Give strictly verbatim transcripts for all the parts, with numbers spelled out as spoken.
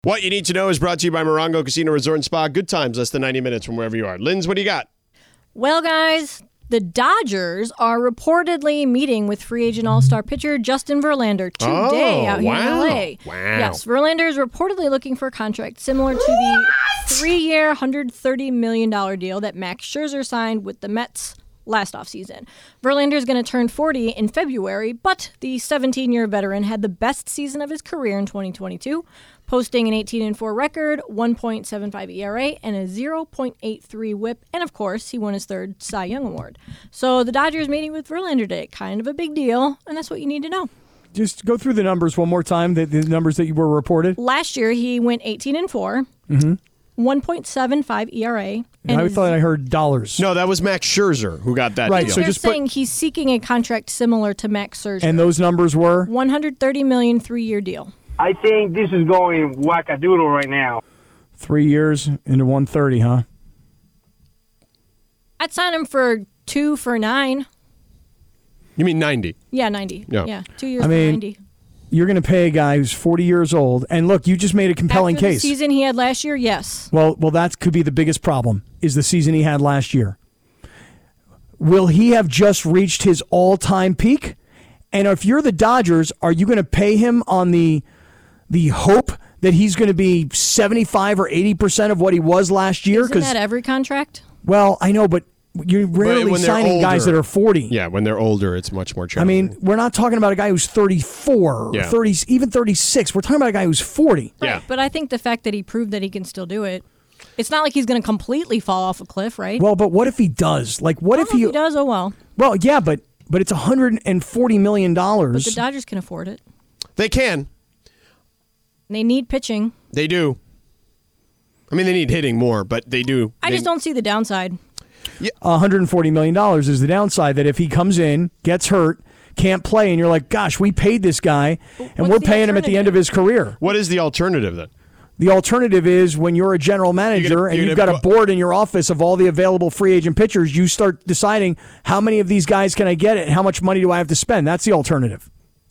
What you need to know is brought to you by Morongo Casino Resort and Spa. Good times, less than ninety minutes from wherever you are. Linz, what do you got? Well, guys, the Dodgers are reportedly meeting with free agent all-star pitcher Justin Verlander today Oh, out here wow. in L A. Wow. Yes, Verlander is reportedly looking for a contract similar to the three-year, one hundred thirty million dollars deal that Max Scherzer signed with the Mets last offseason. Verlander is going to turn forty in February, but the seventeen-year veteran had the best season of his career in twenty twenty-two, posting an eighteen and four record, one point seven five E R A, and a zero point eight three whip. And, of course, he won his third Cy Young Award. So the Dodgers meeting with Verlander today, kind of a big deal, and that's what you need to know. Just go through the numbers one more time, the, the numbers that you were reported. Last year, he went eighteen and four, Mm-hmm. one point seven five E R A. And I thought I heard dollars. No, that was Max Scherzer who got that Right, deal. so They're just put- saying he's seeking a contract similar to Max Scherzer. And those numbers were? one hundred thirty million dollars three-year deal. I think this is going wackadoodle right now. Three years into one thirty, huh? I'd sign him for two for nine. You mean ninety? Yeah, ninety. Yeah. Yeah, two years I for mean, ninety. You're going to pay a guy who's forty years old. And look, you just made a compelling After case. the season he had last year, yes. Well, well, that could be the biggest problem, is the season he had last year. Will he have just reached his all-time peak? And if you're the Dodgers, are you going to pay him on the the hope that he's going to be seventy-five or eighty percent of what he was last year? Isn't that every contract? Well, I know, but you're rarely when they're signing guys older- that are forty. Yeah, when they're older, it's much more I challenging. mean, we're not talking about a guy who's thirty-four, Yeah. or thirty, even thirty-six. We're talking about a guy who's forty. yeah. But I think the fact that he proved that he can still do it, it's not like he's going to completely fall off a cliff, right? Well, but what if he does? Like, what I if don't know he? if he does, oh well. Well, yeah, but but it's one hundred forty million But dollars. the Dodgers can afford it. They can. They need pitching. They do. I mean, they need hitting more, but they do. I They- just don't see the downside. one hundred forty million dollars is the downside, that if he comes in, gets hurt, can't play, and you're like, gosh, we paid this guy, and what's we're the paying him at the end of his career. What is the alternative then? The alternative is, when you're a general manager gonna- and you're you've gonna got a put- board in your office of all the available free agent pitchers, you start deciding, how many of these guys can I get and how much money do I have to spend? That's the alternative.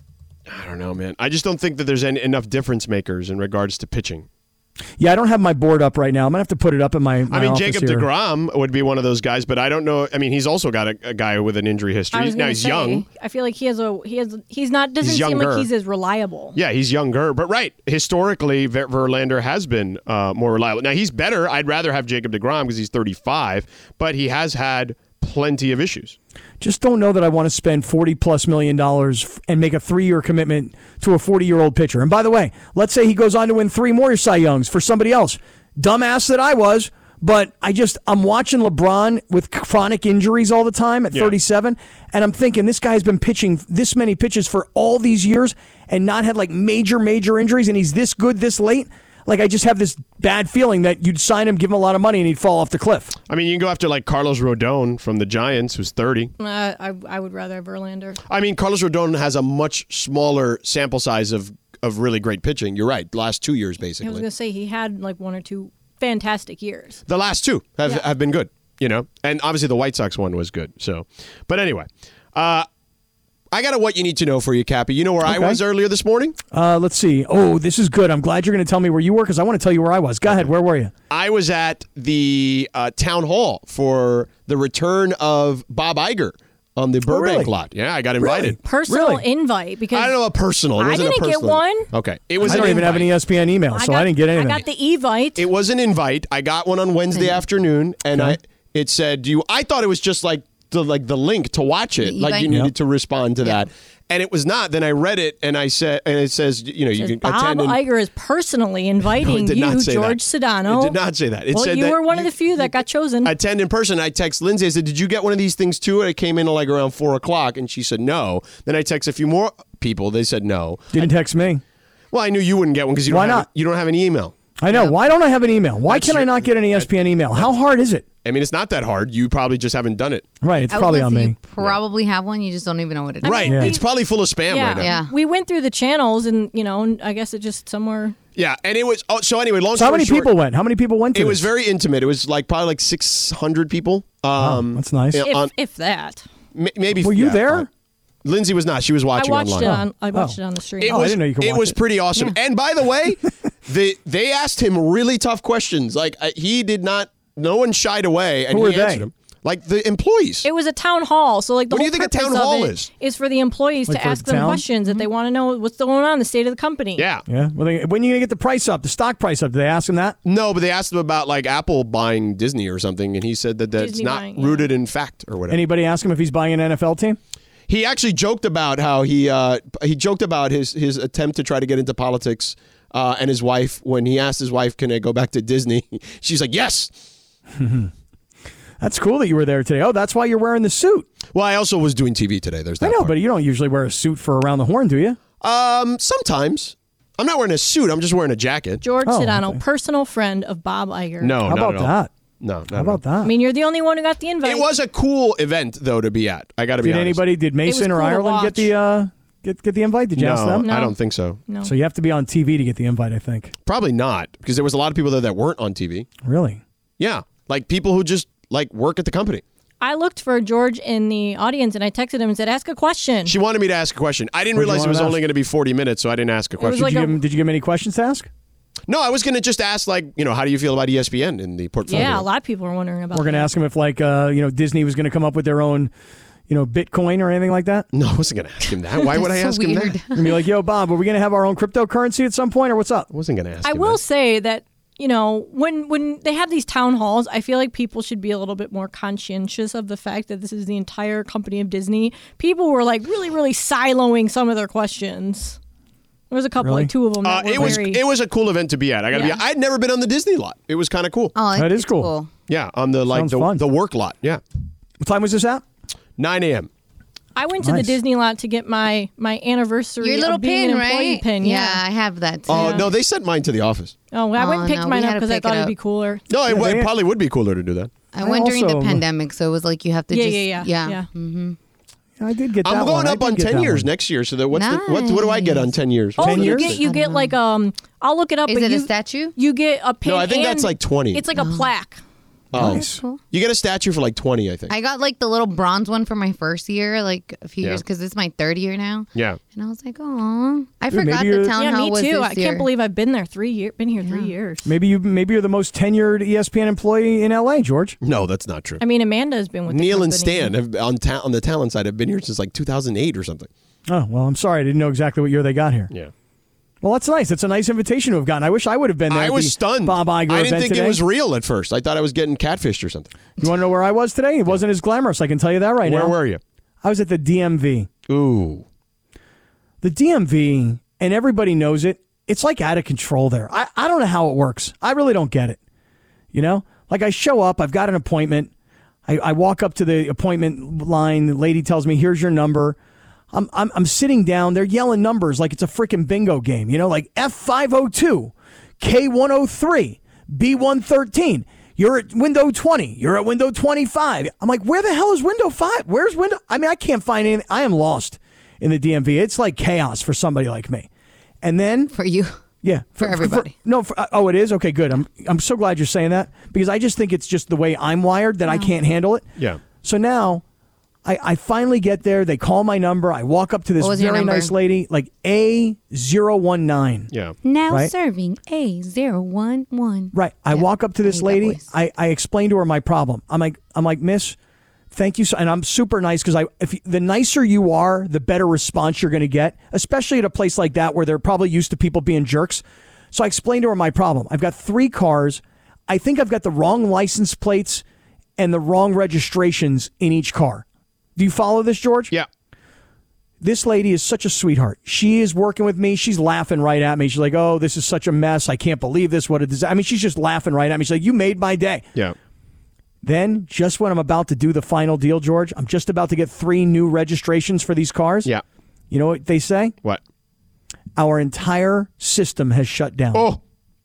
I don't know, man. I just don't think that there's any, enough difference makers in regards to pitching. Yeah, I don't have my board up right now. I'm going to have to put it up in my, my I mean, office Jacob here. deGrom would be one of those guys, but I don't know. I mean, he's also got a, a guy with an injury I history. was Now gonna he's say, young. I feel like he has a he has he's not doesn't He's seem younger. like he's as reliable. Yeah, he's younger, but right. Historically, Ver- Verlander has been uh, more reliable. Now, he's better. I'd rather have Jacob deGrom because he's thirty-five, but he has had plenty of issues. Just don't know that I want to spend forty plus million dollars and make a three-year commitment to a forty-year-old pitcher. And by the way, let's say he goes on to win three more Cy Youngs for somebody else. Dumbass that I was, but I just, I'm watching LeBron with chronic injuries all the time at Yeah. thirty-seven, and I'm thinking, this guy's been pitching this many pitches for all these years and not had like major, major injuries, and he's this good this late. Like, I just have this bad feeling that you'd sign him, give him a lot of money, and he'd fall off the cliff. I mean, you can go after like Carlos Rodon from the Giants, who's thirty. Uh, I I would rather have Verlander. I mean, Carlos Rodon has a much smaller sample size of, of really great pitching. You're right. Last two years, I was basically. gonna say he had like one or two fantastic years. The last two have, Yeah. have been good, you know? And obviously the White Sox one was good. So, but anyway, uh, I got a what you need to know for you, Cappy. You know where I Okay. was earlier this morning? Uh, let's see. Oh, this is good. I'm glad you're going to tell me where you were, because I want to tell you where I was. Go ahead. Where were you? I was at the uh, town hall for the return of Bob Iger on the Burbank really? lot. Yeah, I got invited. Personal Really? invite because I don't know a personal. It I wasn't a didn't get personal- one. Okay, it was. I an don't even have an invite. E S P N email, so got, I didn't get anything. I got the Evite. It was an invite. I got one on Wednesday afternoon, and I it said, "Do you?" I thought it was just like the like the link to watch it, The like you Evite? needed Yep. to respond to that, and it was not. Then I read it, and I said, and it says, you know, you Says can Bob attend. and- Iger is personally inviting No, it did you, not say George that. Sedano. It did not say that. It well, said you that were one of you- the few that got chosen. attend in person. I text Lindsay. I said, "Did you get one of these things too?" And I came in at like around four o'clock, and she said no. Then I text a few more people. They said no. Didn't text me. Well, I knew you wouldn't get one because you don't Why have, not? you don't have an email. I know. Why don't I have an email? Why That's can I your- not get an E S P N email? How hard is it? I mean, it's not that hard. You probably just haven't done it. Right. It's I would probably guess on that me. You probably have one. You just don't even know what it is. Right. Yeah. It's probably full of spam yeah, right now. Yeah. we went through the channels, and you know, I guess it just somewhere. Yeah, and it was. Oh, so anyway, long So how story many short, people went? How many people went to It was this? very intimate. It was like probably like six hundred people. Um, Oh, that's nice. yeah, If, on- if that, m- maybe. Were you yeah, there? uh, Lindsay was not. She was I watching watched online. it on. I watched Oh. it on the stream. It Oh, I was, didn't know you could It watch was it. pretty awesome. And by the way, They they asked him really tough questions. Like uh, he did not. No one shied away, and Who he are answered they? them. Like the employees. It was a town hall, so like the What do whole you think a purpose town of hall it is? is for the employees Like to for ask the them town? questions that they want to know what's going on, the state of the company. Yeah. Yeah. Well, they, when are you going to get the price up, the stock price up? Did they ask him that? No, but they asked him about like Apple buying Disney or something, and he said that that's Disney not buying, yeah. rooted in fact or whatever. Anybody ask him if he's buying an N F L team? He actually joked about how he uh, he joked about his his attempt to try to get into politics, uh, and his wife, when he asked his wife, "Can I go back to Disney?" She's like, "Yes." That's cool that you were there today. Oh, that's why you're wearing the suit. Well, I also was doing T V today. There's that. I know, part. but you don't usually wear a suit for Around the Horn, do you? um, sometimes I'm not wearing a suit. I'm just wearing a jacket. George Oh, Sedano, okay. personal friend of Bob Iger. No, How not about at all. that? No, not How at about all. that? I mean, you're the only one who got the invite. It was a cool event though to be at. I got to be did honest. anybody, did Mason or cool to Ireland get watch. the uh, get get the invite? Did you ask No, them? No. I don't think so. No. So you have to be on T V to get the invite, I think. Probably not, because there was a lot of people there that weren't on T V. Really? Yeah, like people who just like work at the company. I looked for George in the audience and I texted him and said, "Ask a question." She wanted me to ask a question. I didn't What'd you realize want it was to only ask? going to be forty minutes, so I didn't ask a was question. Did, like you a- give him, did you give him any questions to ask? No, I was going to just ask, like, you know, how do you feel about E S P N in the portfolio? Yeah, a lot of people are wondering about. We're going to that. ask him if, like, uh, you know, Disney was going to come up with their own, you know, Bitcoin or anything like that. No, I wasn't going to ask him that. Why would I That's ask so him weird. that? And be like, yo, Bob, are we going to have our own cryptocurrency at some point or what's up? I wasn't going to ask I him will that. say that, you know, when when they have these town halls, I feel like people should be a little bit more conscientious of the fact that this is the entire company of Disney. People were like really, really siloing some of their questions. There was a couple, Really? like two of them. Uh, That were it was very, it was a cool event to be at. I got to Yeah. be. I'd never been on the Disney lot. It was kind of cool. Oh, That is it's cool. Yeah, on the like Sounds the, fun. the work lot. Yeah, What time was this at? nine a.m. I went to Nice. the Disney lot to get my my anniversary Your little of being pin, an employee right? pin. Yeah, Yeah. I have that too. Oh no, they sent mine to the office. Oh, well, I went Oh, and picked no, mine we up had to because I pick thought it it'd up. be cooler. No, it, Yeah, it they- probably would be cooler to do that. I I went during the also- pandemic, so it was like you have to Yeah, just yeah, yeah, yeah. Mm-hmm. I did get that I'm one. going I up did on get ten that years one. next year. So that what's the, what what do I get on ten years? Oh, ten you years? get you I get don't like um. I'll look it up. Is but it a you, statue? You get a pin. No, I think that's and like twenty. It's like a plaque. Oh, Nice. Cool. you get a statue for like twenty, I think. I got like the little bronze one for my first year, like a few Yeah. years, because it's my third year now. yeah. And I was like, oh, I Dude, forgot maybe the you're- town Yeah, hall me was too. this I year. can't believe I've been there three years. Been here three years. Maybe you maybe you're the most tenured E S P N employee in L A, George. No, that's not true. I mean, Amanda has been with the Neil and company. Stan have, on ta- on the talent side have been here since like two thousand eight or something. Oh, well, I'm sorry. I didn't know exactly what year they got here. Yeah. Well, that's nice. That's a nice invitation to have gotten. I wish I would have been there. I at was the stunned. Bob Iger I didn't event think today. it was real at first. I thought I was getting catfished or something. You want to know where I was today? It wasn't as glamorous. I can tell you that right Where now. were you? I was at the D M V. Ooh. The D M V, and everybody knows it, it's like out of control there. I, I don't know how it works. I really don't get it. You know? Like I show up, I've got an appointment. I, I walk up to the appointment line. The lady tells me, here's your number. I'm, I'm, I'm sitting down. They're yelling numbers like it's a freaking bingo game. You know, like F five oh two, K one oh three, B one thirteen. You're at window twenty. You're at window twenty-five. I'm like, where the hell is window five? Where's window? I mean, I can't find anything. I am lost in the D M V. It's like chaos for somebody like me. And then, For you. yeah, For everybody. no, for, oh, it is? Okay, good. I'm I'm so glad you're saying that because I just think it's just the way I'm wired that I can't handle it. Yeah. So now I, I finally get there. They call my number. I walk up to this What was your very number? nice lady, like A zero one nine. Yeah. Now Right. serving A zero one one. Right. I Yeah, walk up to I this hate that lady. voice. I, I explain to her my problem. I'm like, I'm like, Miss, thank you. So, and I'm super nice because I, if you- the nicer you are, the better response you're going to get, especially at a place like that where they're probably used to people being jerks. So I explained to her my problem. I've got three cars. I think I've got the wrong license plates and the wrong registrations in each car. Do you follow this, George? Yeah. This lady is such a sweetheart. She is working with me. She's laughing right at me. She's like, oh, this is such a mess. I can't believe this. What a disaster. I mean, she's just laughing right at me. She's like, you made my day. Yeah. Then, just when I'm about to do the final deal, George, I'm just about to get three new registrations for these cars. Yeah. You know what they say? What? Our entire system has shut down. Oh.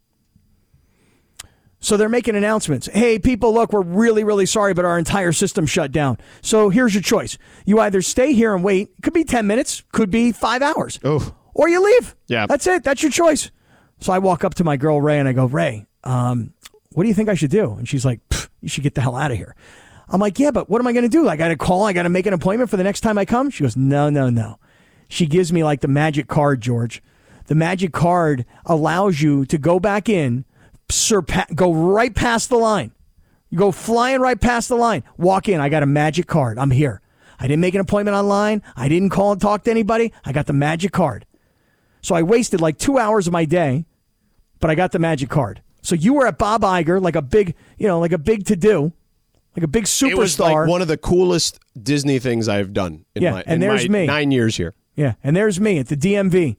So they're making announcements. Hey, people, look, we're really, really sorry, but our entire system shut down. So here's your choice. You either stay here and wait. It could be ten minutes, could be five hours. Oh. Or you leave. Yeah. That's it. That's your choice. So I walk up to my girl, Ray, and I go, Ray, um, what do you think I should do? And she's like, you should get the hell out of here. I'm like, yeah, but what am I going to do? I got to call. I got to make an appointment for the next time I come. She goes, no, no, no. She gives me like the magic card, George. the Magic card allows you to go back in, surpa- go right past the line. You go flying right past the line. Walk in. I got a Magic card. I'm here. I didn't make an appointment online. I didn't call and talk to anybody. I got the Magic card. So I wasted like two hours of my day, but I got the Magic card. So you were at Bob Iger, like a big, you know, like a big to-do, like a big superstar. It was like one of the coolest Disney things I've done in yeah, my, and in there's my me. nine years here. Yeah, and there's me at the D M V.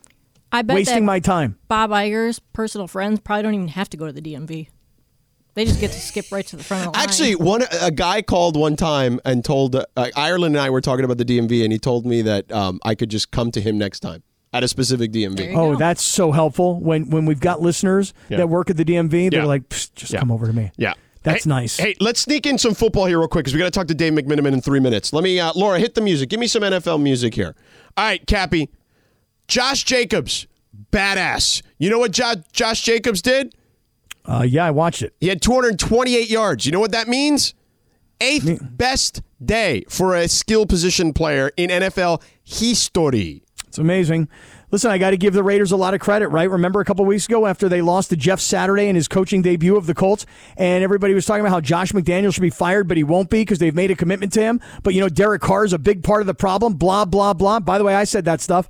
I bet wasting that my time. Bob Iger's personal friends probably don't even have to go to the D M V. They just get to skip right to the front of the line. Actually, one a guy called one time and told uh, Ireland and I were talking about the D M V, and he told me that um, I could just come to him next time at a specific D M V. There you Oh, go. that's so helpful. When when we've got listeners Yeah. that work at the D M V, they're Yeah. like, "Psst, just Yeah. come over to me. Yeah. That's Hey- nice. Hey, let's sneak in some football here real quick because we got to talk to Dave McMiniman in three minutes. Let me, uh, Laura, hit the music. Give me some N F L music here. All right, Cappy. Josh Jacobs, badass. You know what jo- Josh Jacobs did? Uh, yeah, I watched it. He had two hundred twenty-eight yards. You know what that means? Eighth best day for a skill position player in N F L history. It's amazing. Listen, I got to give the Raiders a lot of credit, right? Remember a couple weeks ago after they lost to Jeff Saturday in his coaching debut of the Colts, and everybody was talking about how Josh McDaniels should be fired, but he won't be because they've made a commitment to him. But, you know, Derek Carr is a big part of the problem, blah, blah, blah. By the way, I said that stuff.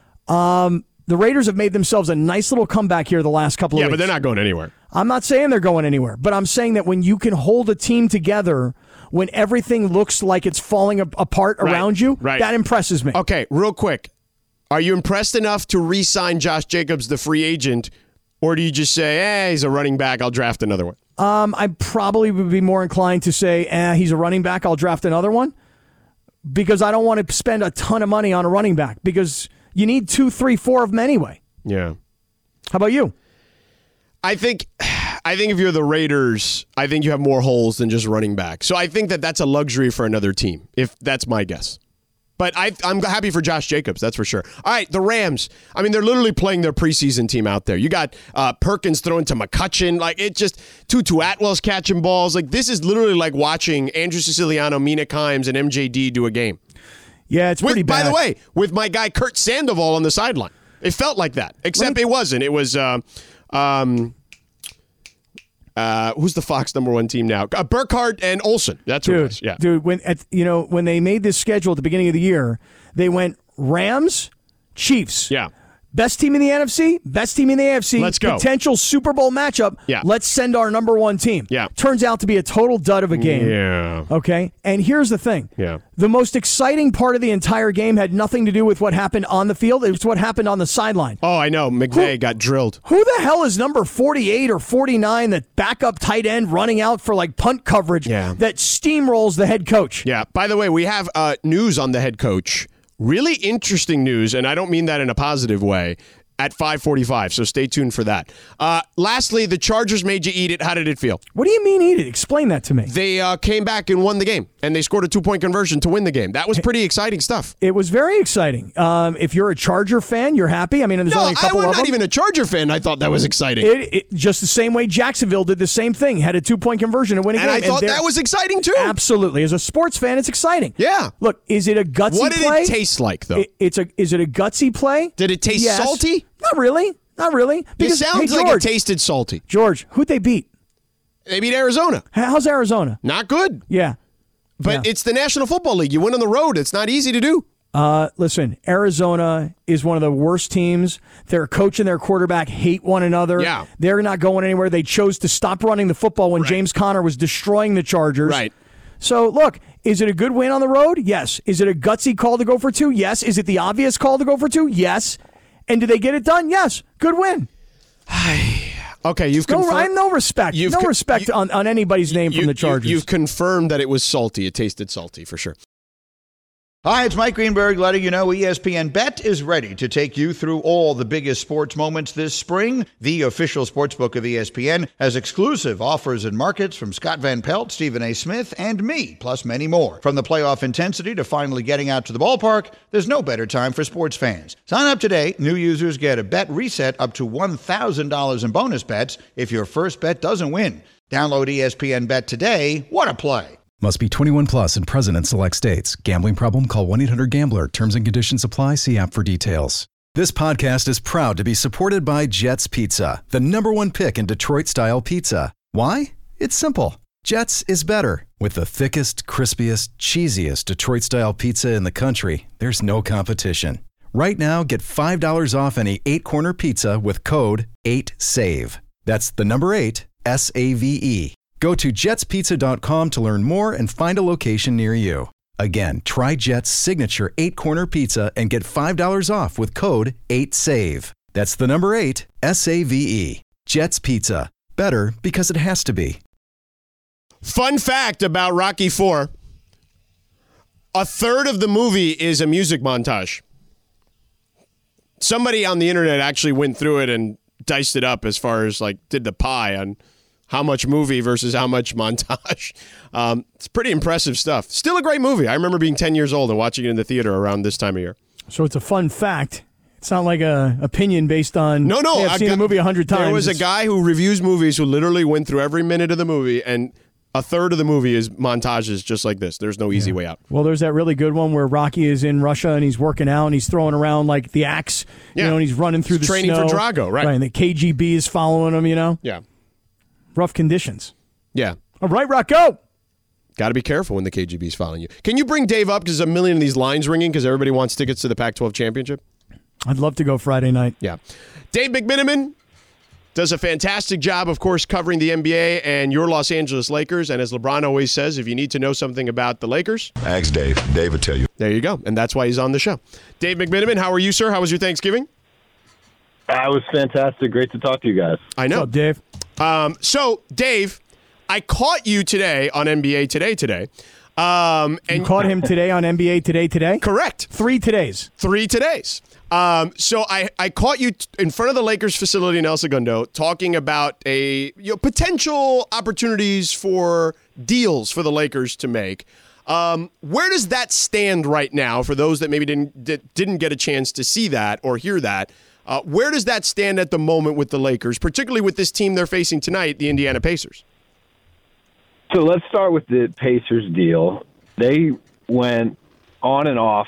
Um, the Raiders have made themselves a nice little comeback here the last couple of Yeah, weeks. but they're not going anywhere. I'm not saying they're going anywhere, but I'm saying that when you can hold a team together when everything looks like it's falling a- apart Right, around you, right. that impresses me. Okay, real quick. Are you impressed enough to re-sign Josh Jacobs, the free agent, or do you just say, eh, he's a running back, I'll draft another one? Um, I probably would be more inclined to say, eh, he's a running back, I'll draft another one, because I don't want to spend a ton of money on a running back, because you need two, three, four of them anyway. Yeah. How about you? I think I think if you're the Raiders, I think you have more holes than just running back. So I think that that's a luxury for another team, if that's my guess. But I, I'm happy for Josh Jacobs, that's for sure. All right, the Rams. I mean, they're literally playing their preseason team out there. You got uh, Perkins throwing to McCutcheon. Like, it just, Tutu Atwell's catching balls. Like, this is literally like watching Andrew Siciliano, Mina Kimes, and M J D do a game. Yeah, it's With, pretty bad. by the way, with my guy Kurt Sandoval on the sideline. It felt like that, except me- it wasn't. It was, uh, um, uh, who's the Fox number one team now? Uh, Burkhardt and Olsen. That's who it dude, was. Yeah. dude, when at, you know when they made this schedule at the beginning of the year, they went Rams, Chiefs. Yeah. Best team in the N F C, best team in the A F C. Let's go. Potential Super Bowl matchup. Yeah. Let's send our number one team. Yeah. Turns out to be a total dud of a game. Yeah. Okay. And here's the thing. Yeah. The most exciting part of the entire game had nothing to do with what happened on the field. It was what happened on the sideline. Oh, I know. McVay Who- got drilled. Who the hell is number forty-eight or forty-nine, that backup tight end running out for like punt coverage Yeah. that steamrolls the head coach? Yeah. By the way, we have uh, news on the head coach. Really interesting news, and I don't mean that in a positive way, at five forty-five, so stay tuned for that. Uh, lastly, the Chargers made you eat it. How did it feel? What do you mean eat it? Explain that to me. They uh, came back and won the game, and they scored a two-point conversion to win the game. That was pretty exciting stuff. It was very exciting. Um, if you're a Charger fan, you're happy. I mean, there's No, only a I couple was of not them. even a Charger fan. I thought that was exciting. It, it just the same way Jacksonville did the same thing, had a two point conversion to win a and game. I thought they're- that was exciting, too. absolutely. As a sports fan, it's exciting. Yeah. Look, is it a gutsy What did play? it taste like, though? It- it's a is it a gutsy play? Did it taste Yes. salty? Not really. Not really. It Because, sounds hey, like George, it tasted salty. George, who'd they beat? They beat Arizona. How's Arizona? Not good. Yeah. But Yeah. it's the National Football League. You win on the road. It's not easy to do. Uh, listen, Arizona is one of the worst teams. Their coach and their quarterback hate one another. Yeah. They're not going anywhere. They chose to stop running the football when Right. James Conner was destroying the Chargers. Right. So, look, is it a good win on the road? Yes. Is it a gutsy call to go for two? Yes. Is it the obvious call to go for two? Yes. And did they get it done? Yes. Good win. Okay, you've No, confirmed. I have no respect. You've no con- respect you- on, on anybody's name you- from the you- Chargers. You've confirmed that it was salty. It tasted salty for sure. Hi, it's Mike Greenberg letting you know E S P N Bet is ready to take you through all the biggest sports moments this spring. The official sportsbook of E S P N has exclusive offers and markets from Scott Van Pelt, Stephen A. Smith, and me, plus many more. From the playoff intensity to finally getting out to the ballpark, there's no better time for sports fans. Sign up today. New users get a bet reset up to one thousand dollars in bonus bets if your first bet doesn't win. Download E S P N Bet today. What a play. Must be twenty-one plus and present in select states. Gambling problem? Call one eight hundred gambler. Terms and conditions apply. See app for details. This podcast is proud to be supported by Jets Pizza, the number one pick in Detroit-style pizza. Why? It's simple. Jets is better. With the thickest, crispiest, cheesiest Detroit-style pizza in the country, there's no competition. Right now, get five dollars off any eight-corner pizza with code eight save. That's the number eight, S A V E. Go to jets pizza dot com to learn more and find a location near you. Again, try Jet's signature eight-corner pizza and get five dollars off with code eight save. That's the number eight, S A V E. Jet's Pizza. Better because it has to be. Fun fact about Rocky four. A third of the movie is a music montage. Somebody on the internet actually went through it and diced it up as far as like did the pie on how much movie versus how much montage. Um, it's pretty impressive stuff. Still a great movie. I remember being ten years old and watching it in the theater around this time of year. So it's a fun fact. It's not like a opinion based on, no, no. Hey, I've I seen got, the movie a hundred times. There was it's, a guy who reviews movies who literally went through every minute of the movie, and a third of the movie is montages just like this. There's no easy yeah. way out. Well, there's that really good one where Rocky is in Russia and he's working out and he's throwing around like the axe, yeah. you know, and he's running through he's the training snow. for Drago, right? Right, and the K G B is following him, you know? Yeah. Rough conditions. Yeah. All right, Rocco. Got to be careful when the K G B is following you. Can you bring Dave up because there's a million of these lines ringing because everybody wants tickets to the Pac twelve championship? I'd love to go Friday night. Yeah. Dave McMiniman does a fantastic job, of course, covering the N B A and your Los Angeles Lakers. And as LeBron always says, if you need to know something about the Lakers, ask Dave. Dave will tell you. There you go. And that's why he's on the show. Dave McMiniman, how are you, sir? How was your Thanksgiving? That was fantastic. Great to talk to you guys. I know. What's up, Dave? Um, so, Dave, I caught you today on N B A Today today. Um, and you caught him today on N B A Today today? Correct. Three todays. Three todays. Um, so I, I caught you t- in front of the Lakers facility in El Segundo talking about a you know, potential opportunities for deals for the Lakers to make. Um, where does that stand right now for those that maybe didn't did, didn't get a chance to see that or hear that? Uh, where does that stand at the moment with the Lakers, particularly with this team they're facing tonight, the Indiana Pacers? So let's start with the Pacers deal. They went on and off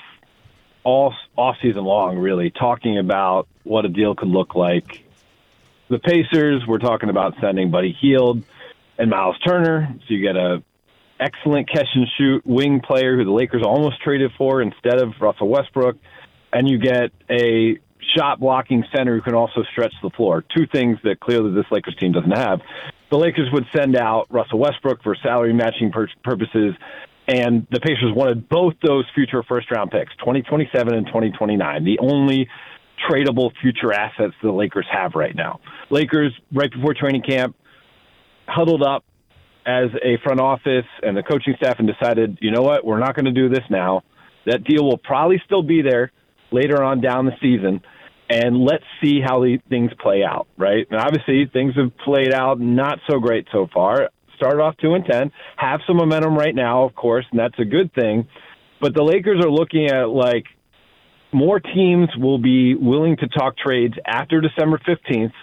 all off season long, really, talking about what a deal could look like. The Pacers were talking about sending Buddy Hield and Miles Turner, so you get a excellent catch and shoot wing player who the Lakers almost traded for instead of Russell Westbrook, and you get a shot blocking center who can also stretch the floor. Two things that clearly this Lakers team doesn't have. The Lakers would send out Russell Westbrook for salary matching pur- purposes, and the Pacers wanted both those future first-round picks, twenty twenty-seven and twenty twenty-nine, the only tradable future assets the Lakers have right now. Lakers, right before training camp, huddled up as a front office and the coaching staff and decided, you know what, we're not going to do this now. That deal will probably still be there later on down the season, and let's see how the things play out, right? And obviously, things have played out not so great so far. Started off two and ten, have some momentum right now, of course, and that's a good thing. But the Lakers are looking at, like, more teams will be willing to talk trades after December fifteenth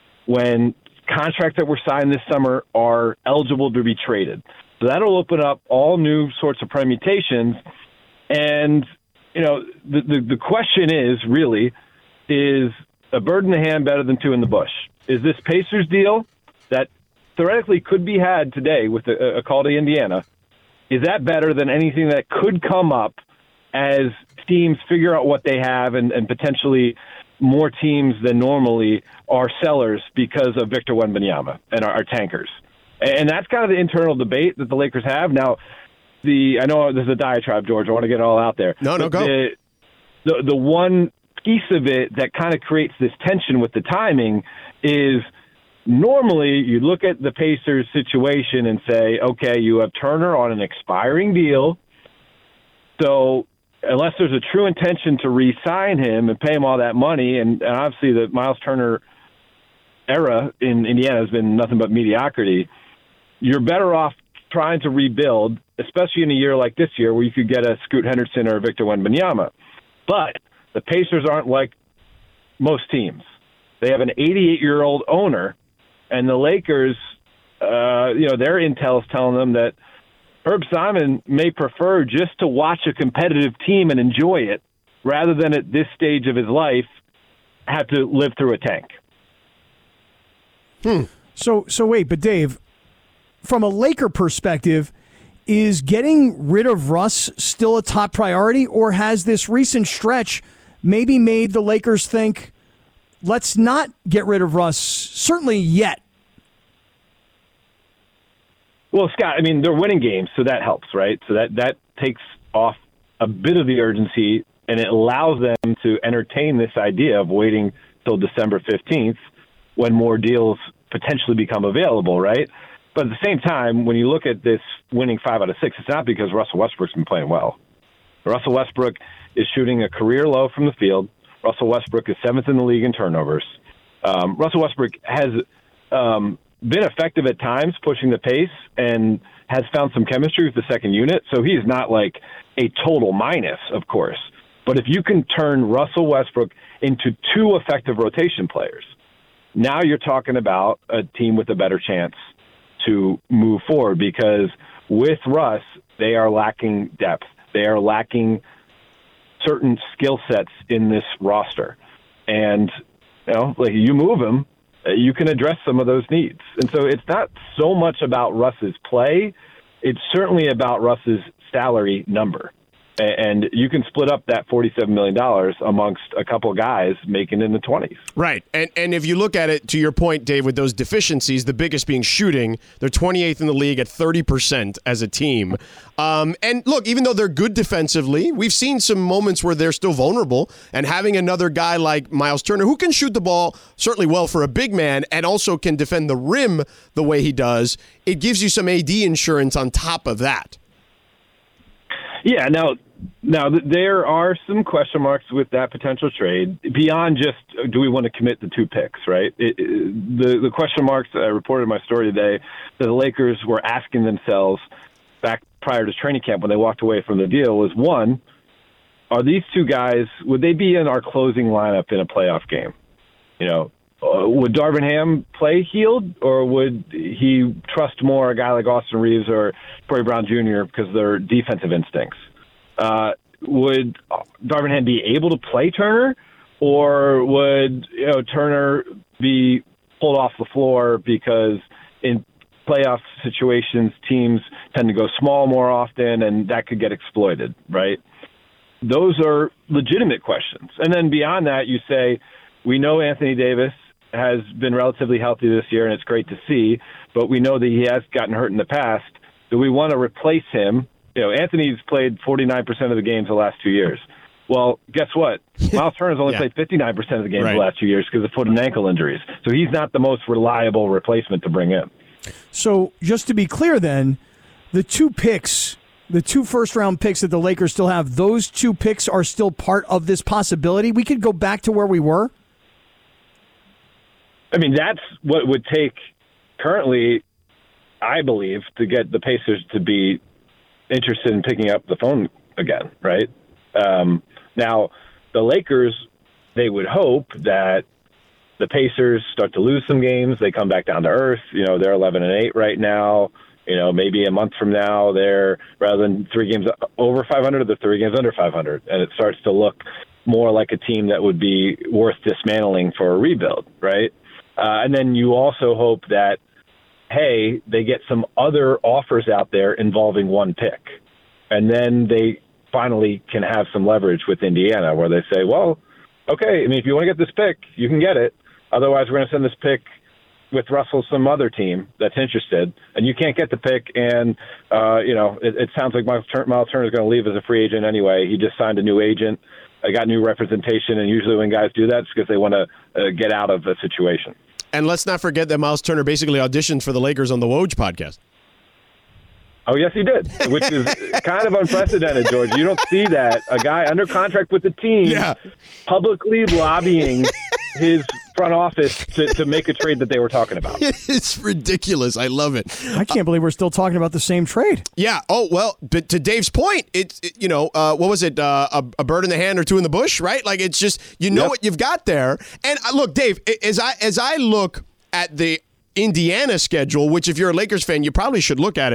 when contracts that were signed this summer are eligible to be traded. So that'll open up all new sorts of permutations. And, you know, the, the, the question is, really, is a bird in the hand better than two in the bush? Is this Pacers deal that theoretically could be had today with a, a call to Indiana, is that better than anything that could come up as teams figure out what they have and, and potentially more teams than normally are sellers because of Victor Wembanyama and are, are tankers? And that's kind of the internal debate that the Lakers have. Now, the I know there's a diatribe, George. I want to get it all out there. No, no, go. The, the, the one piece of it that kind of creates this tension with the timing is normally you look at the Pacers situation and say, okay, you have Turner on an expiring deal. So unless there's a true intention to re-sign him and pay him all that money, and, and obviously the Miles Turner era in Indiana has been nothing but mediocrity, you're better off trying to rebuild, especially in a year like this year where you could get a Scoot Henderson or a Victor Wembanyama. But the Pacers aren't like most teams. They have an eighty-eight-year-old owner, and the Lakers, uh, you know, their intel is telling them that Herb Simon may prefer just to watch a competitive team and enjoy it rather than at this stage of his life have to live through a tank. Hmm. So, so wait, but Dave, from a Laker perspective, is getting rid of Russ still a top priority, or has this recent stretch maybe made the Lakers think, let's not get rid of Russ, certainly yet? Well, Scott, I mean, they're winning games, so that helps, right? So that, that takes off a bit of the urgency, and it allows them to entertain this idea of waiting till December fifteenth when more deals potentially become available, right? But at the same time, when you look at this winning five out of six, it's not because Russell Westbrook's been playing well. Russell Westbrook is shooting a career low from the field. Russell Westbrook is seventh in the league in turnovers. Um, Russell Westbrook has um, been effective at times pushing the pace and has found some chemistry with the second unit. So he's not like a total minus, of course. But if you can turn Russell Westbrook into two effective rotation players, now you're talking about a team with a better chance to move forward, because with Russ, they are lacking depth. They are lacking certain skill sets in this roster. And, you know, like you move him, you can address some of those needs. And so it's not so much about Russ's play. It's certainly about Russ's salary number. And you can split up that forty-seven million dollars amongst a couple of guys making in the twenties. Right. And and if you look at it, to your point, Dave, with those deficiencies, the biggest being shooting, they're twenty-eighth in the league at thirty percent as a team. Um, and look, even though they're good defensively, we've seen some moments where they're still vulnerable. And having another guy like Miles Turner, who can shoot the ball certainly well for a big man and also can defend the rim the way he does, it gives you some A D insurance on top of that. Yeah, now, now there are some question marks with that potential trade beyond just do we want to commit the two picks, right? It, it, the the question marks I reported in my story today that the Lakers were asking themselves back prior to training camp when they walked away from the deal was, one, are these two guys, would they be in our closing lineup in a playoff game? You know, uh, would Darvin Ham play Hield, or would he trust more a guy like Austin Reeves or Corey Brown Junior because of their defensive instincts? Uh, would Darvin Ham be able to play Turner, or would you know Turner be pulled off the floor because in playoff situations teams tend to go small more often, and that could get exploited, right? Those are legitimate questions. And then beyond that, you say, we know Anthony Davis has been relatively healthy this year, and it's great to see, but we know that he has gotten hurt in the past. Do we want to replace him? You know, Anthony's played forty-nine percent of the games the last two years. Well, guess what? Miles Turner's only yeah. played fifty-nine percent of the games right. the last two years because of foot and ankle injuries. So he's not the most reliable replacement to bring in. So just to be clear then, the two picks, the two first-round picks that the Lakers still have, those two picks are still part of this possibility? We could go back to where we were? I mean, that's what it would take currently, I believe, to get the Pacers to be interested in picking up the phone again, right? Um, now, the Lakers, they would hope that the Pacers start to lose some games. They come back down to earth. You know, they're eleven and eight right now. You know, maybe a month from now, they're, rather than three games over five hundred, they're three games under five hundred. And it starts to look more like a team that would be worth dismantling for a rebuild, right? Uh, and then you also hope that, hey, they get some other offers out there involving one pick. And then they finally can have some leverage with Indiana where they say, well, okay, I mean, if you want to get this pick, you can get it. Otherwise, we're going to send this pick with Russell some other team that's interested, and you can't get the pick. And, uh, you know, it, it sounds like Miles Turner, Miles Turner is going to leave as a free agent anyway. He just signed a new agent. I got new representation, and usually when guys do that, it's because they want to uh, get out of a situation. And let's not forget that Miles Turner basically auditioned for the Lakers on the Woj podcast. Oh, yes, he did, which is kind of unprecedented, George. You don't see that. A guy under contract with the team yeah. publicly lobbying his front office to, to make a trade that they were talking about. It's ridiculous. I love it. I can't believe we're still talking about the same trade. Yeah. Oh, well, but to Dave's point, it's, it, you know, uh, what was it? Uh, a, a bird in the hand or two in the bush, right? Like, it's just, you know yep. what you've got there. And uh, look, Dave, as I as I look at the Indiana schedule, which if you're a Lakers fan, you probably should look at it.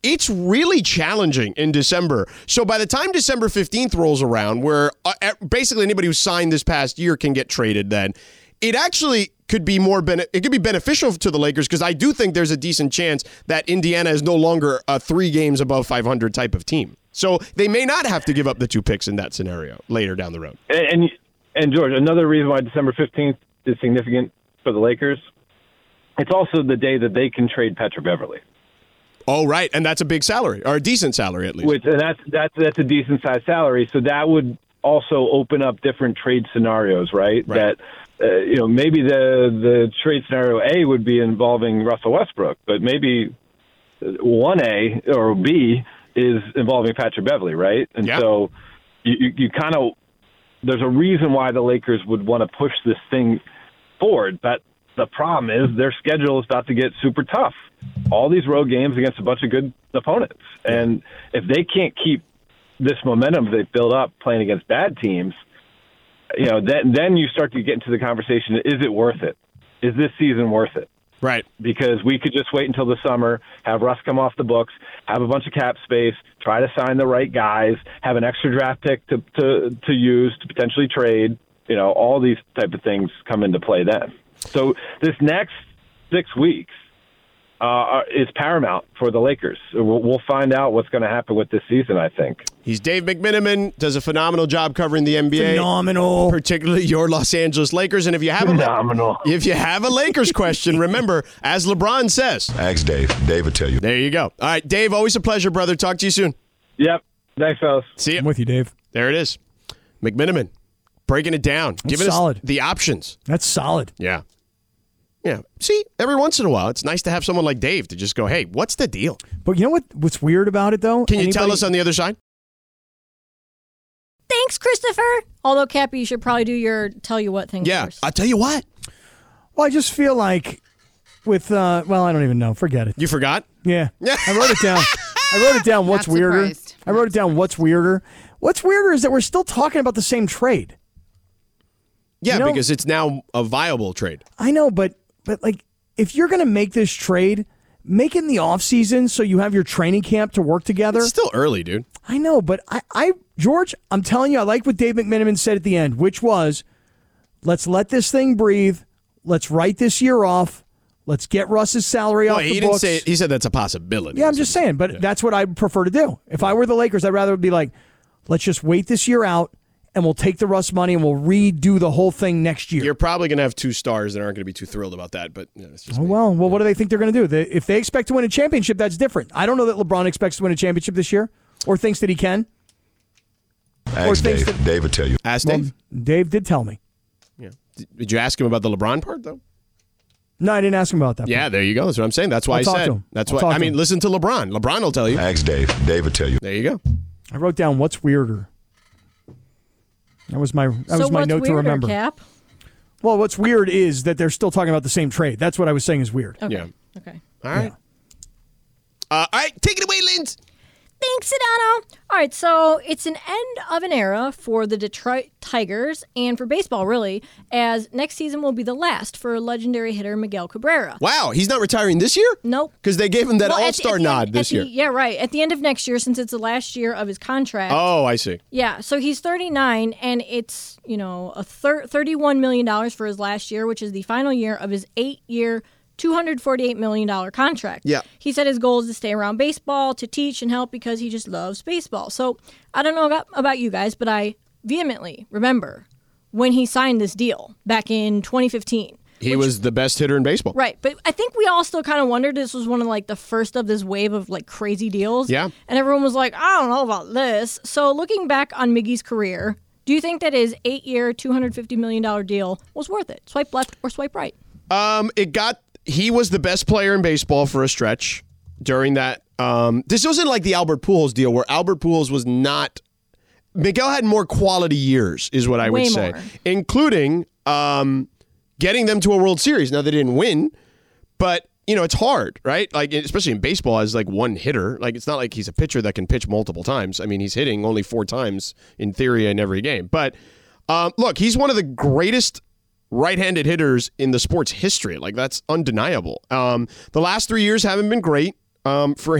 it's really challenging in December. So by the time December fifteenth rolls around, where uh, basically anybody who signed this past year can get traded then, it actually could be more bene- it could be beneficial to the Lakers because I do think there's a decent chance that Indiana is no longer a three games above five hundred type of team. So they may not have to give up the two picks in that scenario later down the road. And and, and George, another reason why December fifteenth is significant for the Lakers, it's also the day that they can trade Petra Beverly. Oh, right, and that's a big salary, or a decent salary at least. Which and that's that's that's a decent sized salary. So that would also open up different trade scenarios, right? Right. That uh, you know maybe the the trade scenario A would be involving Russell Westbrook, but maybe one A or B is involving Patrick Beverly, right? And yeah. so you you, you kind of there's a reason why the Lakers would want to push this thing forward, but the problem is their schedule is about to get super tough. All these road games against a bunch of good opponents. And if they can't keep this momentum they've built up playing against bad teams, you know, then, then you start to get into the conversation, is it worth it? Is this season worth it? Right. Because we could just wait until the summer, have Russ come off the books, have a bunch of cap space, try to sign the right guys, have an extra draft pick to, to, to use to potentially trade. You know, all these type of things come into play then. So this next six weeks uh, is paramount for the Lakers. We'll, we'll find out what's going to happen with this season, I think. He's Dave McMiniman, does a phenomenal job covering the N B A. Phenomenal. Particularly your Los Angeles Lakers. And if you have a, Phenomenal. if you have a Lakers question, remember, as LeBron says. Ask Dave. Dave will tell you. There you go. All right, Dave, always a pleasure, brother. Talk to you soon. Yep. Thanks, fellas. See you. I'm with you, Dave. There it is. McMiniman, breaking it down. That's giving solid. us the options. That's solid. Yeah. Yeah. See, every once in a while, it's nice to have someone like Dave to just go, hey, what's the deal? But you know what? What's weird about it, though? Can you Anybody- tell us on the other side? Thanks, Christopher. Although, Cappy, you should probably do your tell you what thing Yeah. first. I'll tell you what. Well, I just feel like with, uh, well, I don't even know. Forget it. You forgot? Yeah. I wrote it down. I wrote it down. What's Not weirder? surprised. I wrote it down. What's weirder? What's weirder is that we're still talking about the same trade. Yeah, You know- because it's now a viable trade. I know, but but like if you're going to make this trade, make it in the offseason so you have your training camp to work together. It's still early, dude. I know, but I, I George, I'm telling you, I like what Dave McMiniman said at the end, which was, let's let this thing breathe. Let's write this year off. Let's get Russ's salary No, off he the didn't books. say. He said that's a possibility. Yeah, I'm just saying, but Yeah. that's what I prefer to do. If I were the Lakers, I'd rather be like, let's just wait this year out, and we'll take the Russ money and we'll redo the whole thing next year. You're probably going to have two stars that aren't going to be too thrilled about that, but you know, it's just Oh, me. well, well, what do they think they're going to do? They, if they expect to win a championship, that's different. I don't know that LeBron expects to win a championship this year or thinks that he can. Or Ask thinks Dave. that- Dave will tell you. Ask Well, Dave. Dave did tell me. Yeah. Did, did you ask him about the LeBron part though? No, I didn't ask him about that. Yeah, there you go. That's what I'm saying. That's why I'll I talk said. to him. That's I'll what talk I to mean. him. Listen to LeBron. LeBron will tell you. Ask Dave. Dave will tell you. There you go. I wrote down what's weirder. That was my that so was my what's note to weirder, remember. Cap? Well, what's weird is that they're still talking about the same trade. That's what I was saying is weird. Okay. Yeah. Okay. All right. Uh, all right. Take it away, Linz. Thanks, Sedano. All right, so it's an end of an era for the Detroit Tigers and for baseball, really, as next season will be the last for legendary hitter Miguel Cabrera. Wow, he's not retiring this year? Nope. Because they gave him that Well, at the- All-Star at the nod end- this at the- year. Yeah, right. At the end of next year, since it's the last year of his contract. Oh, I see. Yeah, so he's thirty-nine, and it's, you know, a thir- thirty-one million dollars for his last year, which is the final year of his eight-year, two hundred forty-eight million dollars contract. Yeah. He said his goal is to stay around baseball, to teach and help because he just loves baseball. So I don't know about, about you guys, but I vehemently remember when he signed this deal back in twenty fifteen. He was the best hitter in baseball. Right, but I think we all still kind of wondered this was one of like the first of this wave of like crazy deals. Yeah. And everyone was like, I don't know about this. So looking back on Miggy's career, do you think that his eight-year, two hundred fifty million dollars deal was worth it? Swipe left or swipe right? Um, it got. He was the best player in baseball for a stretch during that. Um, this wasn't like the Albert Pujols deal where Albert Pujols was not. Miguel had more quality years, is what I Way would say, more. including um, getting them to a World Series. Now they didn't win, but you know it's hard, right? Like especially in baseball, as like one hitter. Like it's not like he's a pitcher that can pitch multiple times. I mean, he's hitting only four times in theory in every game. But um, look, he's one of the greatest right-handed hitters in the sport's history. Like that's undeniable. Um, the last three years haven't been great um, for him.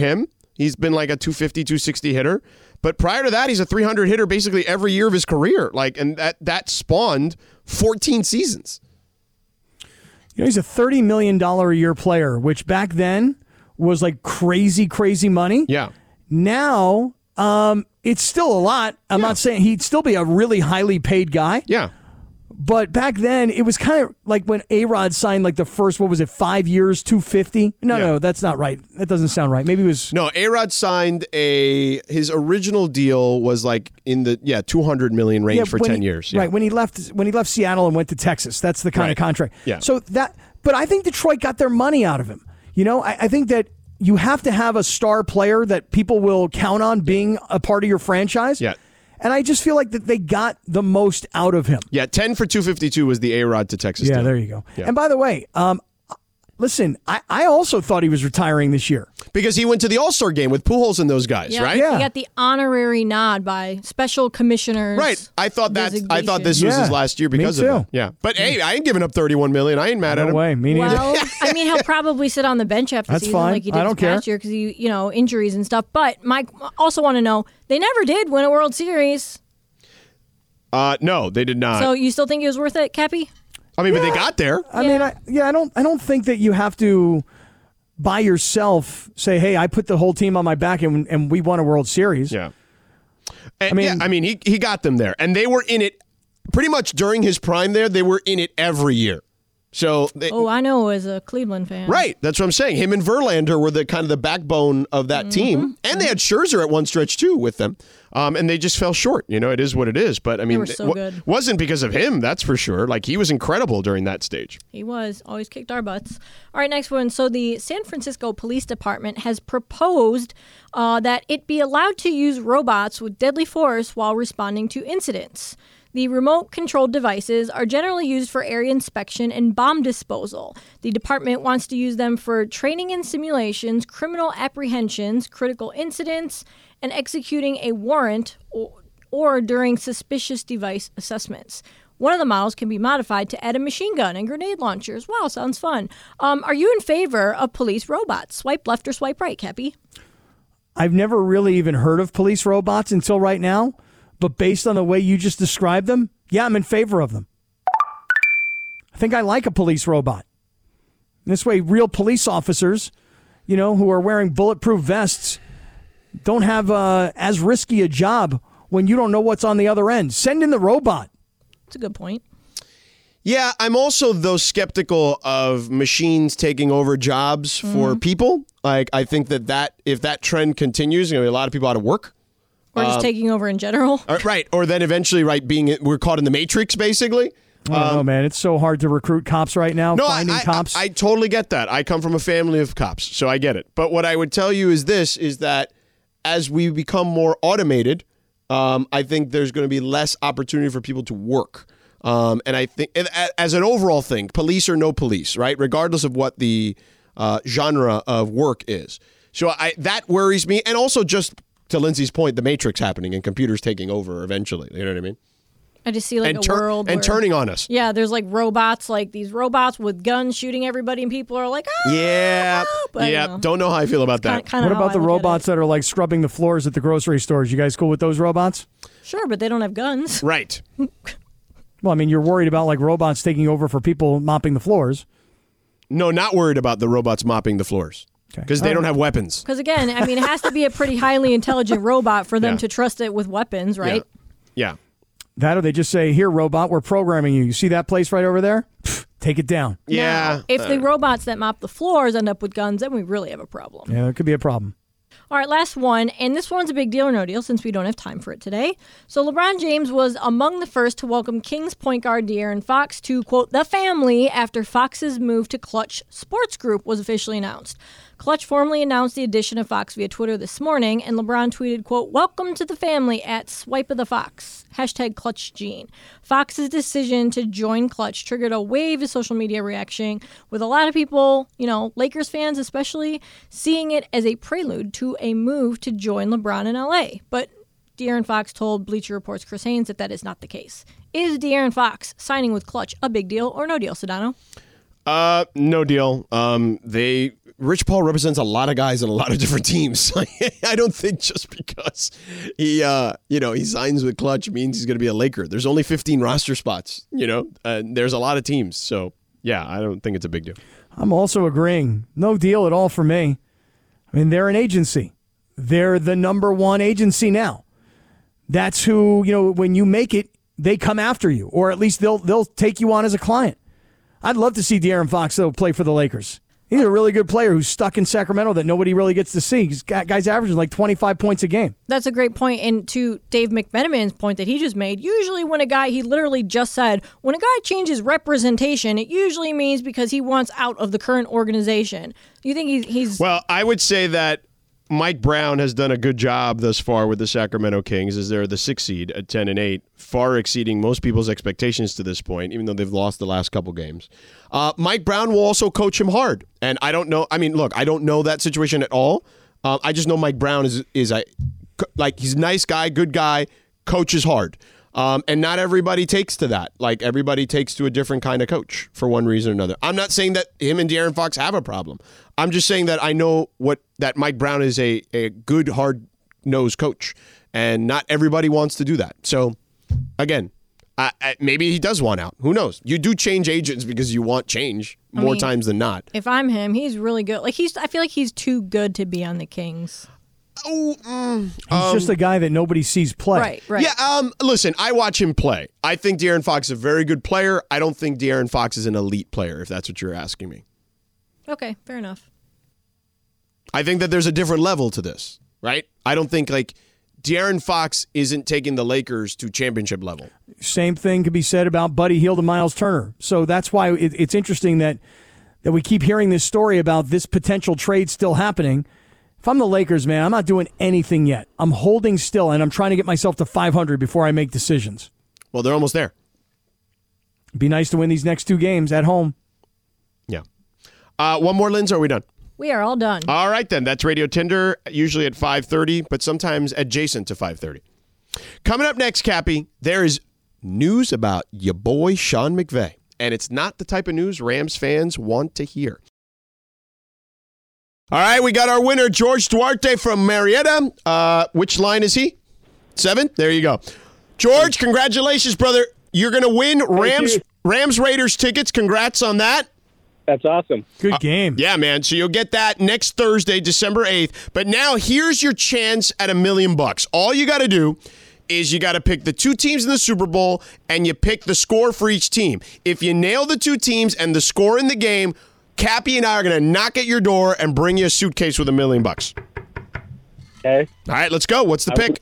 He's been like a two fifty, two sixty hitter. But prior to that, he's a three hundred hitter basically every year of his career. Like, and that that spawned fourteen seasons. You know, he's a thirty million dollars a year player, which back then was like crazy, crazy money. Yeah. Now, um, it's still a lot. I'm Yeah. not saying he'd still be a really highly paid guy. Yeah. But back then, it was kind of like when A-Rod signed like the first, what was it, five years, two fifty? No, Yeah. no, that's not right. That doesn't sound right. Maybe it was... No, A-Rod signed a, his original deal was like in the, yeah, two hundred million range Yeah, for when ten he- years. Yeah. Right, when he left when he left Seattle and went to Texas. That's the kind Right. of contract. Yeah. So that, but I think Detroit got their money out of him. You know, I, I think that you have to have a star player that people will count on being a part of your franchise. Yeah. And I just feel like that they got the most out of him. Yeah, ten for two fifty-two was the A-Rod to Texas. Yeah, deal. there you go. Yeah. And by the way, um, listen, I, I also thought he was retiring this year. Because he went to the All-Star game with Pujols and those guys, Yeah, right? Yeah. He got the honorary nod by special commissioners. Right. I thought that I thought this was Yeah, his last year because me of too. that. Yeah. But hey, I ain't giving up thirty-one million. I ain't mad at No him. way, me neither. Well, I mean, he'll probably sit on the bench after That's season fine. like he did I don't this past care. year because he, you know, injuries and stuff. But Mike also want to know they never did win a World Series. Uh, no, they did not. So you still think it was worth it, Cappy? I mean, but they got there. I mean, I, yeah, I don't, I don't think that you have to by yourself say, "Hey, I put the whole team on my back and, and we won a World Series." Yeah. And, I mean- yeah, I mean, he he got them there, and they were in it pretty much during his prime. There, they were in it every year. So, they, Oh, I know as a Cleveland fan. right, that's what I'm saying. Him and Verlander were the kind of the backbone of that Mm-hmm. team, and they had Scherzer at one stretch too with them, um, and they just fell short. You know, it is what it is. But I mean, were so it wa- good. wasn't because of him, that's for sure. Like he was incredible during that stage. He was. Always kicked our butts. All right, next one. So the San Francisco Police Department has proposed uh, that it be allowed to use robots with deadly force while responding to incidents. The remote-controlled devices are generally used for area inspection and bomb disposal. The department wants to use them for training and simulations, criminal apprehensions, critical incidents, and executing a warrant or, or during suspicious device assessments. One of the models can be modified to add a machine gun and grenade launchers. Wow, sounds fun. Um, are you in favor of police robots? Swipe left or swipe right, Cappy? I've never really even heard of police robots until right now, but based on the way you just described them, yeah, I'm in favor of them. I think I like a police robot. This way, real police officers, you know, who are wearing bulletproof vests, don't have uh, as risky a job when you don't know what's on the other end. Send in the robot. That's a good point. Yeah, I'm also though skeptical of machines taking over jobs for people. Like I think that that if that trend continues, you know, a lot of people out of work. Or just Um, taking over in general. Uh, right, or then eventually, right, being we're caught in the matrix, basically. I don't know, man. It's so hard to recruit cops right now. Um, No, I, finding I, cops. I, I totally get that. I come from a family of cops, so I get it. But what I would tell you is this: is that as we become more automated, um, I think there's going to be less opportunity for people to work. Um, and I think, and a- as an overall thing, police or no police, right? Regardless of what the uh, genre of work is. So I that worries me, and also just to Lindsay's point, the matrix happening and computers taking over eventually. You know what I mean? I just see like and a tur- world and where- turning on us. Yeah, there's like robots, like these robots with guns shooting everybody, and people are like, ah. Yeah, But, you yeah. know. Don't know how I feel about that. Kind what of about the robots that are like scrubbing the floors at the grocery stores? You guys cool with those robots? Sure, but they don't have guns. Right. Well, I mean, you're worried about like robots taking over for people mopping the floors. No, not worried about the robots mopping the floors because they don't have weapons. Because again, I mean, it has to be a pretty highly intelligent robot for them Yeah. to trust it with weapons, right? Yeah. That or they just say, "Here, robot, we're programming you. You see that place right over there? Pfft, take it down." Yeah. Now, if the robots that mop the floors end up with guns, then we really have a problem. Yeah, there could be a problem. All right, last one, and this one's a big deal or no deal since we don't have time for it today. So LeBron James was among the first to welcome Kings point guard De'Aaron Fox to, quote, the family after Fox's move to Clutch Sports Group was officially announced. Clutch formally announced the addition of Fox via Twitter this morning, and LeBron tweeted, quote, welcome to the family at Swipe of the Fox, hashtag Clutch Gene. Fox's decision to join Clutch triggered a wave of social media reaction, with a lot of people, you know, Lakers fans especially, seeing it as a prelude to a move to join LeBron in L A. But De'Aaron Fox told Bleacher Report's Chris Haynes that that is not the case. Is De'Aaron Fox signing with Clutch a big deal or no deal, Sedano? Uh, no deal. Um, they Rich Paul represents a lot of guys in a lot of different teams. I don't think just because he, uh, you know, he signs with Clutch means he's going to be a Laker. There's only fifteen roster spots, you know, and there's a lot of teams. So, yeah, I don't think it's a big deal. I'm also agreeing. No deal at all for me. I mean, they're an agency. They're the number one agency now. That's who, you know, when you make it, they come after you, or at least they'll they'll take you on as a client. I'd love to see De'Aaron Fox, though, play for the Lakers. He's a really good player who's stuck in Sacramento that nobody really gets to see. He's got guys averaging like twenty-five points a game. That's a great point. And to Dave McMenamin's point that he just made, usually when a guy, he literally just said, when a guy changes representation, it usually means because he wants out of the current organization. You think he's... he's well, I would say that Mike Brown has done a good job thus far with the Sacramento Kings as they're the sixth seed at ten and eight, far exceeding most people's expectations to this point, even though they've lost the last couple games. Uh, Mike Brown will also coach him hard. And I don't know, I mean, look, I don't know that situation at all. Uh, I just know Mike Brown is, is a, like, he's a nice guy, good guy, coaches hard. Um, and not everybody takes to that. Like, everybody takes to a different kind of coach for one reason or another. I'm not saying that him and De'Aaron Fox have a problem. I'm just saying that I know what that Mike Brown is a, a good, hard-nosed coach. And not everybody wants to do that. So, again, I, I, maybe he does want out. Who knows? You do change agents because you want change more I mean, times than not. If I'm him, he's really good. Like he's, I feel like he's too good to be on the Kings. Oh, mm, He's um, just a guy that nobody sees play. Right, right. Yeah, um, listen, I watch him play. I think De'Aaron Fox is a very good player. I don't think De'Aaron Fox is an elite player, if that's what you're asking me. Okay, fair enough. I think that there's a different level to this, right? I don't think, like, De'Aaron Fox isn't taking the Lakers to championship level. Same thing could be said about Buddy Hield and Miles Turner. So that's why it, it's interesting that, that we keep hearing this story about this potential trade still happening. If I'm the Lakers, man, I'm not doing anything yet. I'm holding still, and I'm trying to get myself to five hundred before I make decisions. Well, they're almost there. It'd be nice to win these next two games at home. Yeah. Uh, one more, Linz, or are we done? We are all done. All right, then. That's Radio Tinder, usually at five thirty, but sometimes adjacent to five thirty. Coming up next, Cappy, there is news about your boy Sean McVay, and it's not the type of news Rams fans want to hear. All right, we got our winner, George Duarte from Marietta. Uh, which line is he? Seven? There you go. George, congratulations, brother. You're going to win Rams Rams Raiders tickets. Congrats on that. That's awesome. Good game. Uh, yeah, man. So you'll get that next Thursday, December eighth. But now here's your chance at a million bucks. All you got to do is you got to pick the two teams in the Super Bowl, and you pick the score for each team. If you nail the two teams and the score in the game, Cappy and I are going to knock at your door and bring you a suitcase with a million bucks. Okay. All right, let's go. What's the pick?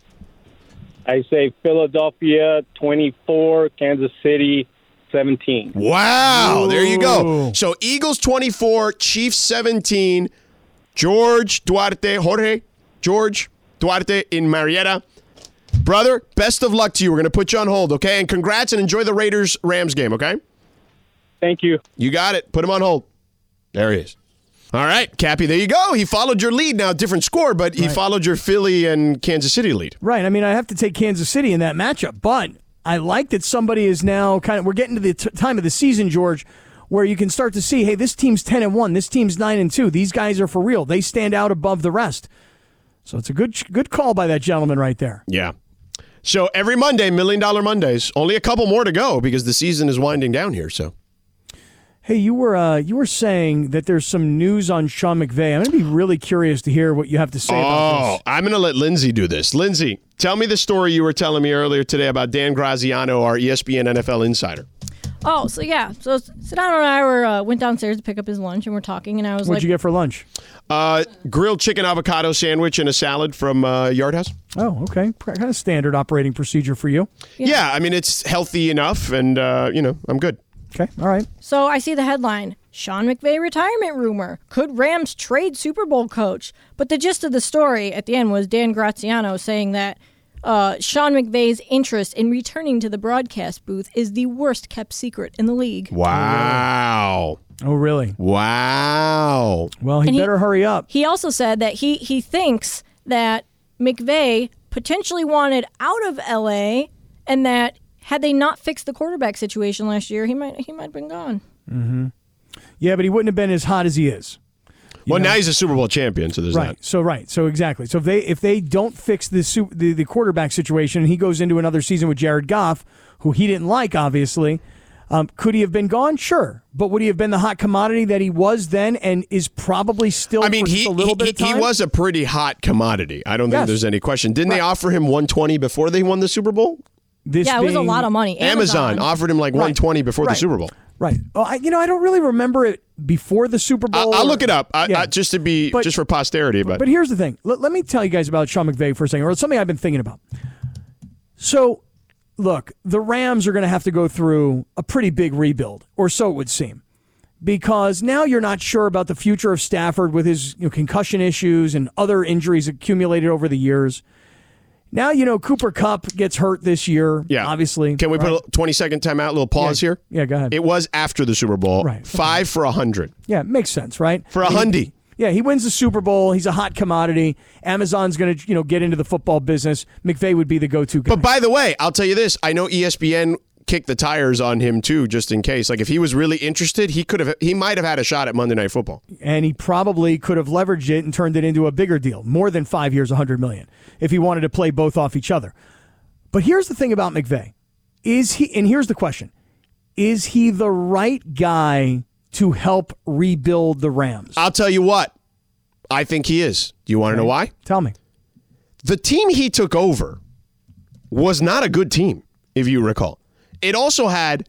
I say Philadelphia twenty-four, Kansas City seventeen. Wow, there you go. Ooh. So Eagles twenty-four, Chiefs seventeen. George Duarte, Jorge, George Duarte in Marietta. Brother, best of luck to you. We're going to put you on hold, okay? And congrats and enjoy the Raiders-Rams game, okay? Thank you. You got it. Put him on hold. There he is. All right, Cappy, there you go. He followed your lead. Now, different score, but he right. followed your Philly and Kansas City lead. Right. I mean, I have to take Kansas City in that matchup, but I like that somebody is now kind of, we're getting to the t- time of the season, George, where you can start to see, hey, this team's ten and one, this team's nine and two. These guys are for real. They stand out above the rest. So it's a good good call by that gentleman right there. Yeah. So every Monday, Million Dollar Mondays. Only a couple more to go because the season is winding down here, so. Hey, you were uh, you were saying that there's some news on Sean McVay. I'm going to be really curious to hear what you have to say oh, about this. I'm going to let Lindsay do this. Lindsay, tell me the story you were telling me earlier today about Dan Graziano, our E S P N N F L insider. Oh, so yeah. So Sedano and I were uh, went downstairs to pick up his lunch, and we're talking, and I was What'd like... you get for lunch? Uh, grilled chicken avocado sandwich and a salad from uh, Yard House. Oh, okay. Kind of standard operating procedure for you. Yeah, yeah I mean, it's healthy enough, and, uh, you know, I'm good. Okay, all right. So I see the headline, Sean McVay retirement rumor. Could Rams trade Super Bowl coach? But the gist of the story at the end was Dan Graziano saying that uh, Sean McVay's interest in returning to the broadcast booth is the worst kept secret in the league. Wow. Oh, really? Wow. Well, he And he- better hurry up. He also said that he, he thinks that McVay potentially wanted out of L A and that had they not fixed the quarterback situation last year, he might he might have been gone. Mm-hmm. Yeah, but he wouldn't have been as hot as he is. You Well, know? now he's a Super Bowl champion, so there's Right. that. So right. So exactly. So if they if they don't fix the, su- the the quarterback situation, and he goes into another season with Jared Goff, who he didn't like, obviously, um, could he have been gone? Sure. But would he have been the hot commodity that he was then, and is probably still? I mean, for he just a little he, bit of he time? was a pretty hot commodity. I don't think Yes. there's any question. Didn't they Right. offer him one twenty before they won the Super Bowl? This Yeah, it was a being- lot of money. Amazon, offered him like Right. one twenty before Right. the Super Bowl. Right. Oh, I, you know, I don't really remember it before the Super Bowl. I'll or- look it up I, Yeah. I, just to be But- just for posterity. But, But here's the thing. Let, let me tell you guys about Sean McVay for a second, or something I've been thinking about. So, look, the Rams are going to have to go through a pretty big rebuild, or so it would seem, because now you're not sure about the future of Stafford with his you know, concussion issues and other injuries accumulated over the years. Now, you know, Cooper Kupp gets hurt this year, yeah, obviously. Can we right? put a twenty second timeout, a little pause Yeah. here? Yeah, go ahead. It was after the Super Bowl. Right. Five for a hundred. Yeah, it makes sense, right? For a He- hundy. Yeah, he wins the Super Bowl. He's a hot commodity. Amazon's going to, you know, get into the football business. McVay would be the go-to guy. But by the way, I'll tell you this. I know E S P N kicked the tires on him too, just in case. Like if he was really interested, he could have. He might have had a shot at Monday Night Football. And he probably could have leveraged it and turned it into a bigger deal, more than five years, one hundred million dollars, if he wanted to play both off each other. But here's the thing about McVay. Is he, and here's the question, is he the right guy to help rebuild the Rams? I'll tell you what. I think he is. Do you want to know why? Tell me. The team he took over was not a good team, if you recall. It also had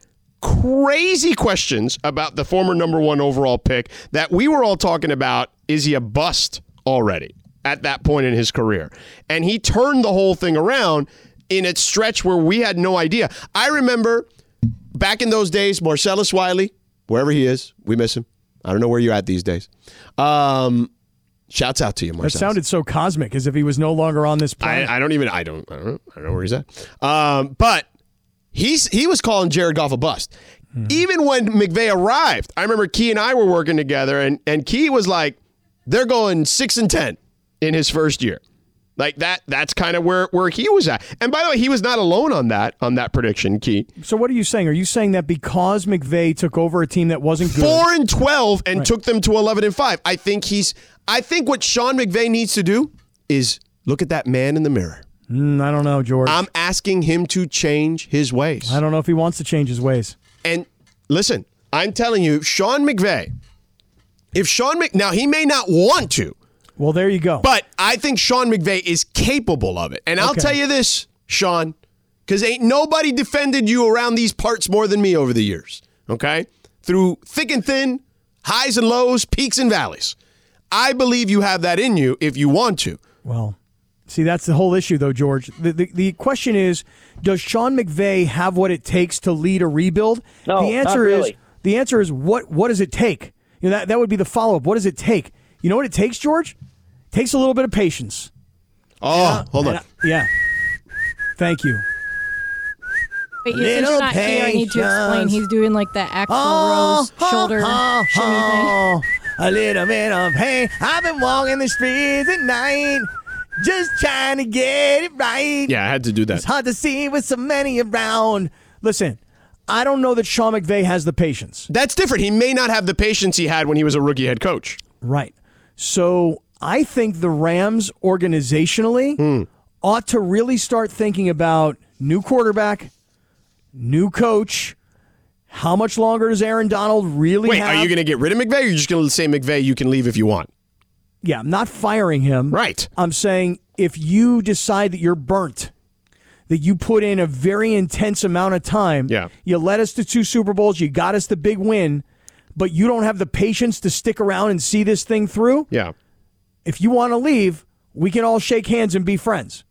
crazy questions about the former number one overall pick that we were all talking about. Is he a bust already at that point in his career? And he turned the whole thing around in a stretch where we had no idea. I remember back in those days, Marcellus Wiley, wherever he is, we miss him. I don't know where you're at these days. Um, shouts out to you, Marcellus. That sounded so cosmic, as if he was no longer on this planet. I, I don't even. I don't. I don't know. I don't know where he's at. Um, but he's he was calling Jared Goff a bust. Mm-hmm. Even when McVay arrived, I remember Key and I were working together, and and Key was like, "They're going six and ten in his first year." Like that. That's kind of where where he was at. And by the way, he was not alone on that on that prediction, Key. So what are you saying? Are you saying that because McVay took over a team that wasn't good, four and twelve, and Right. took them to eleven and five? I think he's. I think what Sean McVay needs to do is look at that man in the mirror. Mm, I don't know, George. I'm asking him to change his ways. I don't know if he wants to change his ways. And listen, I'm telling you, Sean McVay, if Sean Mc, now he may not want to, Well, there you go. but I think Sean McVay is capable of it. And I'll Okay. tell you this, Sean, because ain't nobody defended you around these parts more than me over the years, okay? Through thick and thin, highs and lows, peaks and valleys. I believe you have that in you if you want to. Well, see, that's the whole issue, though, George. The, the the question is, does Sean McVay have what it takes to lead a rebuild? No, the answer not really. is the answer is what what does it take? You know, that that would be the follow up. What does it take? You know what it takes, George? It takes a little bit of patience. Oh, hold on. And I- yeah. Thank you. Wait, you, since Little you're not here, I need to explain. patience. He's doing like the Axl Oh, Rose shoulder oh, shimmy thing. oh, a little bit of pain. I've been walking the streets at night, just trying to get it right. Yeah, I had to do It's that. hard to see with so many around. Listen, I don't know that Sean McVay has the patience. That's different. He may not have the patience he had when he was a rookie head coach. Right. So I think the Rams organizationally Hmm. ought to really start thinking about new quarterback, new coach. How much longer does Aaron Donald really Wait, have? are you going to get rid of McVay, or are you just going to say, McVay, you can leave if you want? Yeah, I'm not firing him. Right. I'm saying if you decide that you're burnt, that you put in a very intense amount of time, Yeah. you led us to two Super Bowls, you got us the big win, but you don't have the patience to stick around and see this thing through, Yeah. if you want to leave, we can all shake hands and be friends.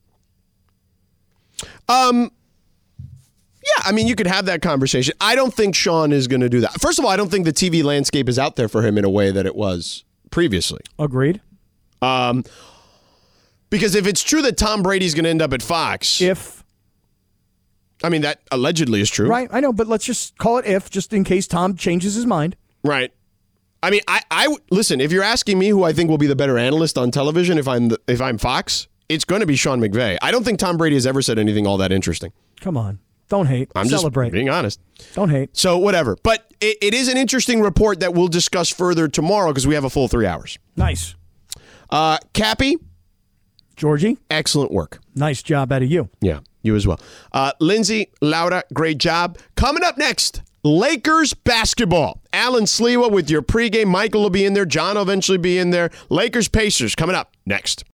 Um. Yeah, I mean, you could have that conversation. I don't think Sean is going to do that. First of all, I don't think the T V landscape is out there for him in a way that it was previously. Agreed. Um, because if it's true that Tom Brady's going to end up at Fox, If, I mean, that allegedly is true. right, I know, but let's just call it if, just in case Tom changes his mind. Right. I mean, I, I w- listen. If you're asking me who I think will be the better analyst on television, if I'm the, if I'm Fox, it's going to be Sean McVay. I don't think Tom Brady has ever said anything all that interesting. Come on. Don't hate. I'm Celebrate. just being honest. Don't hate. So whatever. But it, it is an interesting report that we'll discuss further tomorrow because we have a full three hours. Nice. Uh, Cappy. Georgie. Excellent work. Nice job out of you. Yeah, you as well. Uh, Lindsay, Laura, great job. Coming up next, Lakers basketball. Alan Sliwa with your pregame. Michael will be in there. John will eventually be in there. Lakers Pacers coming up next.